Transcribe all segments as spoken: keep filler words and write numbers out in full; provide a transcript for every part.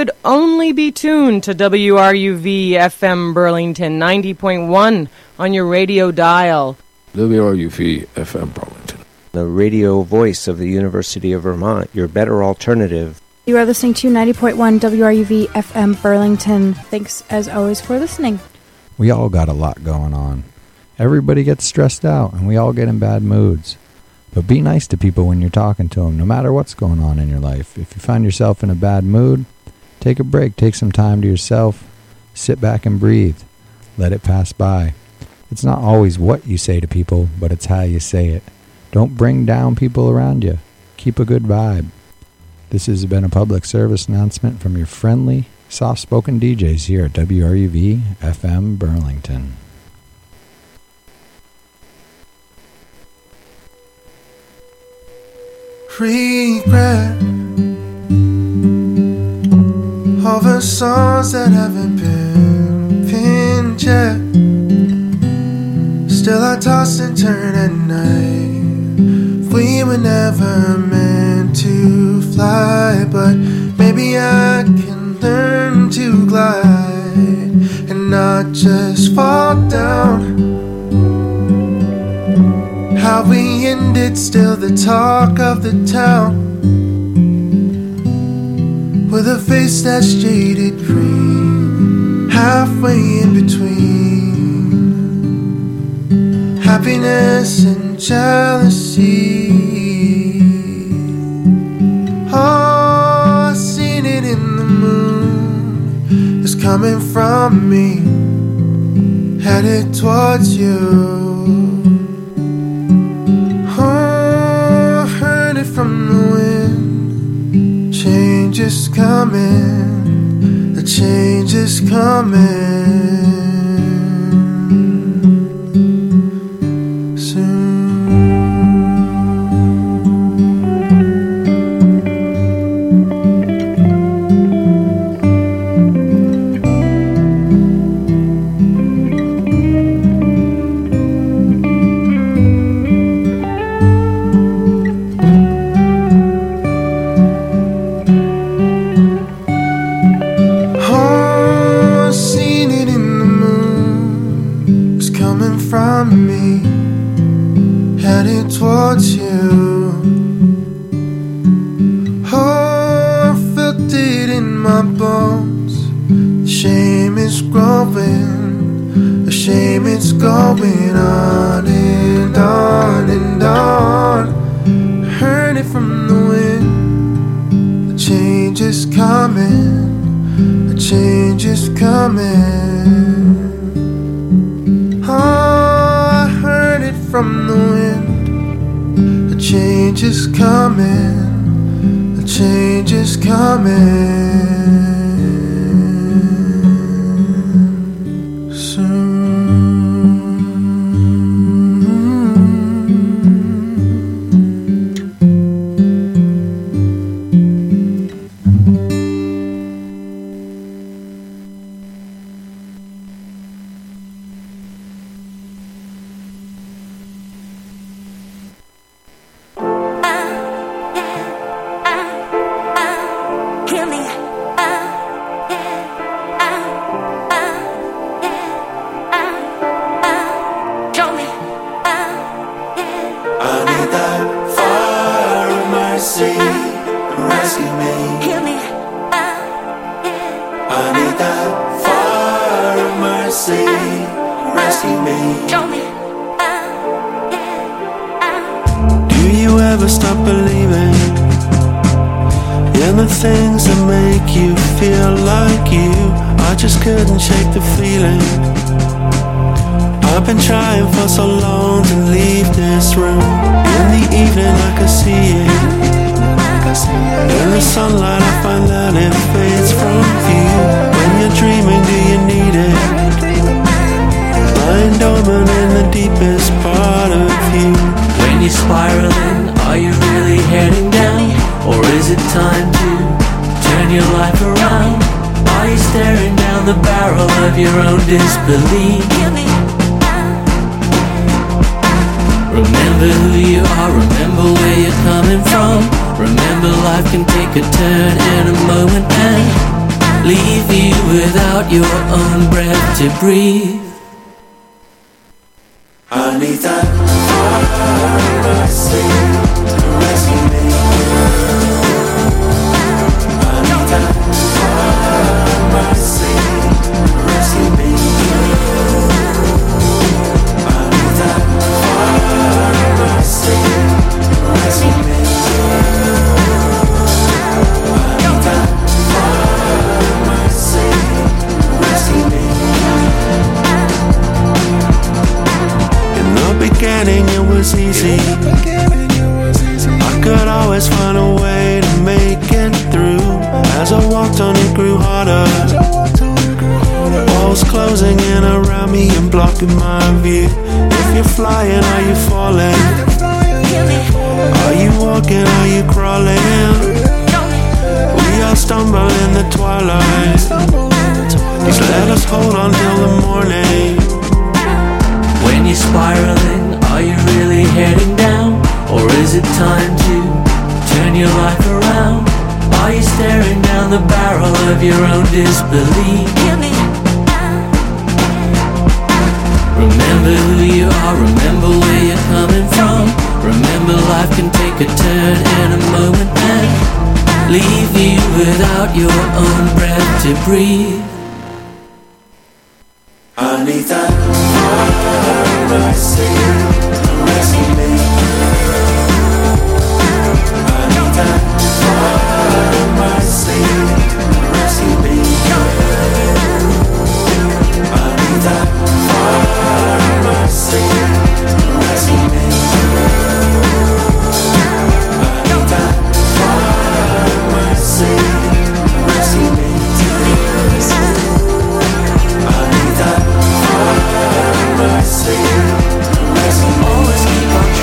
could only be tuned to W R U V F M Burlington ninety point one on your radio dial. W R U V F M Burlington, the radio voice of the University of Vermont, your better alternative. You are listening to ninety point one W R U V F M Burlington. Thanks, as always, for listening. We all got a lot going on. Everybody gets stressed out, and we all get in bad moods. But be nice to people when you're talking to them, no matter what's going on in your life. If you find yourself in a bad mood, take a break, take some time to yourself, sit back and breathe. Let it pass by. It's not always what you say to people, but it's how you say it. Don't bring down people around you. Keep a good vibe. This has been a public service announcement from your friendly, soft-spoken D Js here at W R U V F M Burlington. Regret over songs that haven't been pinned yet. Still I toss and turn at night. We were never meant to fly, but maybe I can learn to glide and not just fall down. How we ended, still the talk of the town, with a face that's jaded green, halfway in between happiness and jealousy. Oh, I seen it in the moon. It's coming from me, headed towards you. From the wind, change is coming, the change is coming soon. Towards you. Oh, I felt it in my bones. The shame is growing, the shame is going on and on and on. I heard it from the wind. The change is coming, the change is coming. Oh, I heard it from the wind. The change is coming, the change is coming soon. Disbelief. Remember who you are, remember where you're coming from. Remember life can take a turn in a moment, and leave you without your own breath to breathe. I need that mercy to rescue me. I need that mercy to rescue me. I need that mercy to rescue me. I need that mercy to rescue me. In the beginning it was easy. I could always find a way to make it through. As I walked on it grew harder. Walls closing in around me and blocking my view. If you're flying, are you falling? Are you walking, are you crawling? We all stumble in the twilight. Just let us hold on till the morning. When you're spiraling, are you really heading down? Or is it time to turn your life around? Are you staring down the barrel of your own disbelief? Remember who you are, remember where you're coming from. Remember life can take a turn in a moment and leave you without your own breath to breathe. I need that mercy to rescue me. I need that mercy to rescue me. I need that mercy to rescue me. I need that mercy to rescue me. I need that mercy to rescue me. Always keep on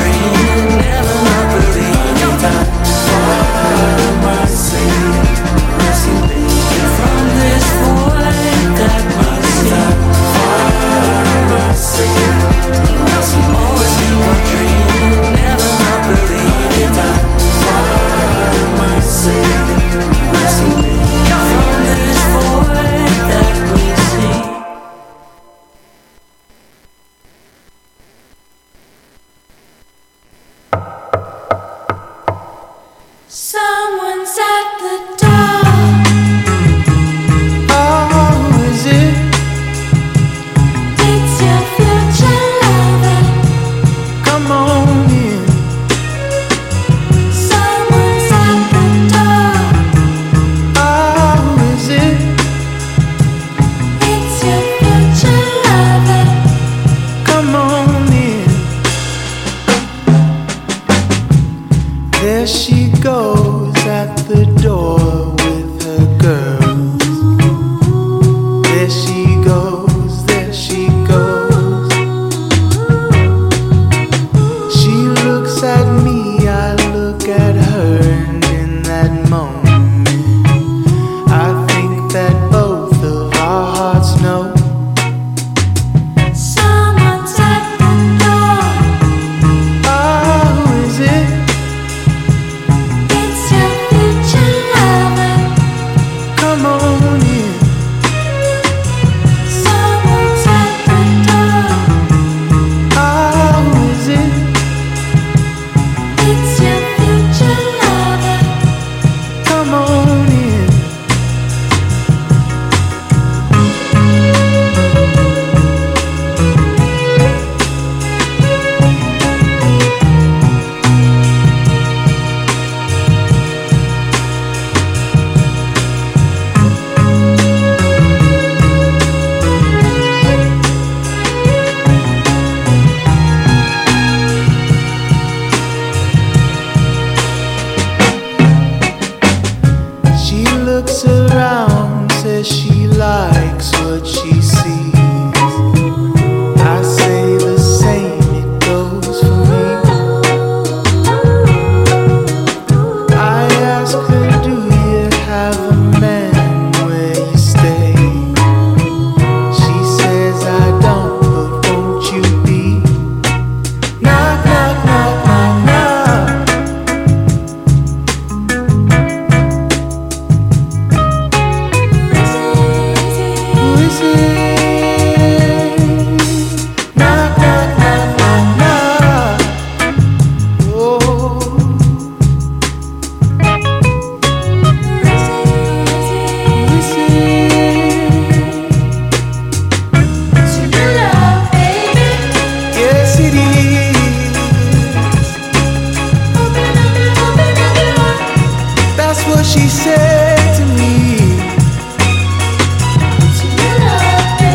She said to me,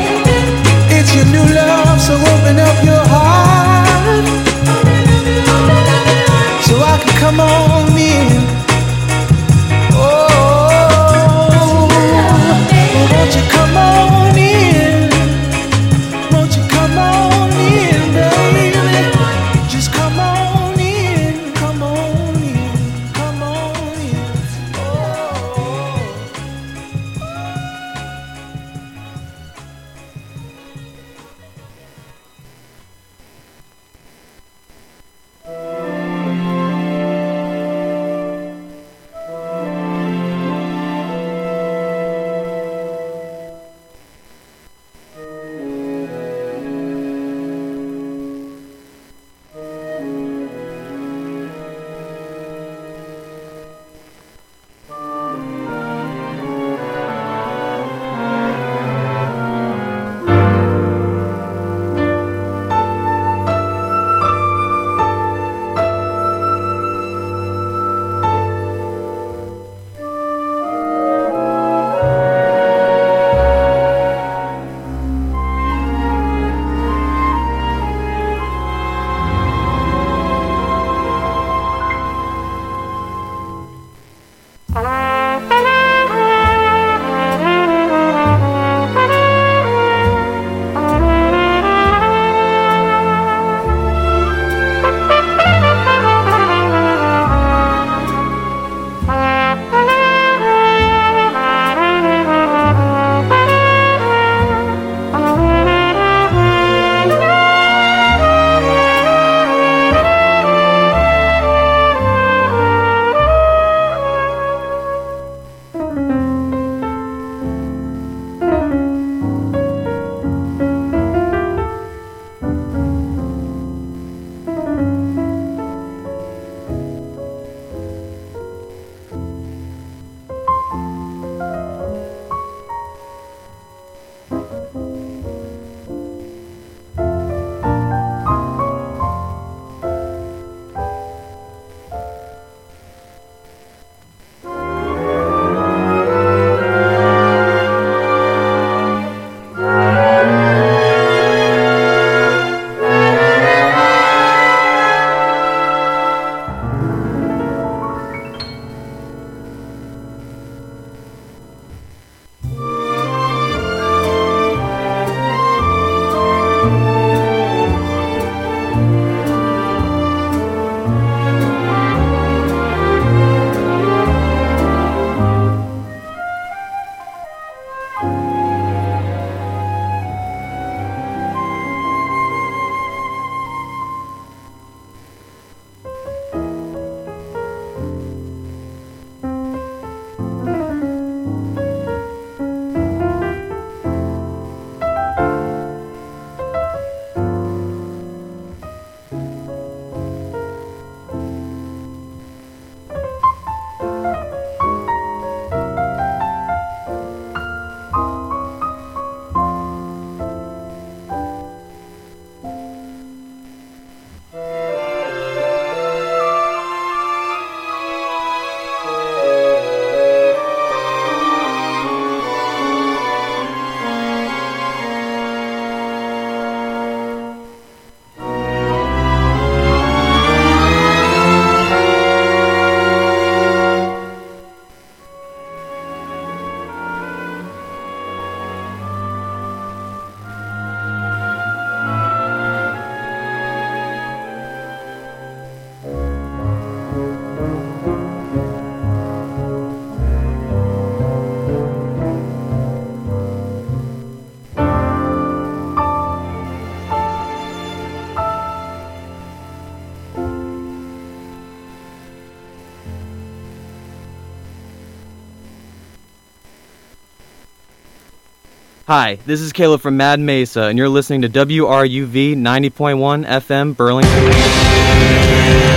Hi, this is Caleb from Mad Mesa, and you're listening to W R U V ninety point one F M Burlington.